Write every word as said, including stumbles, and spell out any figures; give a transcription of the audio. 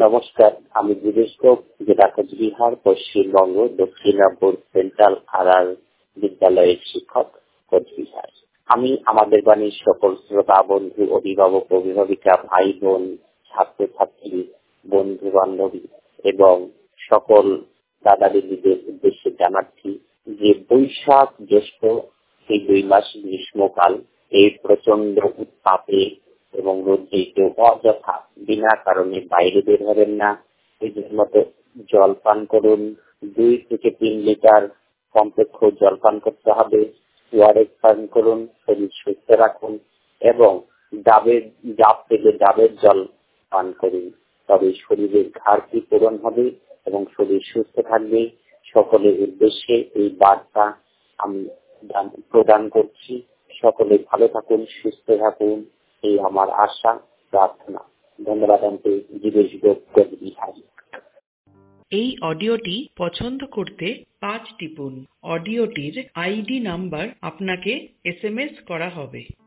নমস্কার, আমি বিদেশক জেলা কোচবিহার, পশ্চিমবঙ্গ, দক্ষিণাপুর সেন্ট্রাল আরআর বিদ্যালয়ের শিক্ষক কোচবিহার। আমি আমাদের বাণীর সকল শ্রোতা বন্ধু, অভিভাবক, অভিভাবিকা, ভাই বোন, ছাত্রছাত্রী, বন্ধু বান্ধবী এবং সকল দাদা দিদিদের উদ্দেশ্যে জানাচ্ছি যে বৈশাখ জ্যৈষ্ঠ এই দুই মাস গ্রীষ্মকাল, এই প্রচন্ড উত্তাপে এবং রোদে কেউ অযথা বিনা কারণে বাইরে বের হবেন না। নিজের মতো জল পান করুন, দুই থেকে তিন লিটার কমপক্ষ জল পান করতে হবে। ওয়ারেস পান করুন, শরীর সুস্থ রাখুন এবং ডাবের ডাব থেকে ডাবের জল পান করুন, তবে শরীরের ঘাটতি পূরণ হবে এবং শরীর সুস্থ থাকবে। সকলের উদ্দেশ্যে এই বার্তা আমি প্রদান করছি। সকলে ভালো থাকুন, সুস্থ থাকুন, এই আমার আশা, প্রার্থনা। ধন্যবাদ। আমি জীবেশ কোচবিহার। এই অডিওটি পছন্দ করতে পাঁচ টিপুন। অডিওটির আইডি নাম্বার আপনাকে এস এম এস করা হবে।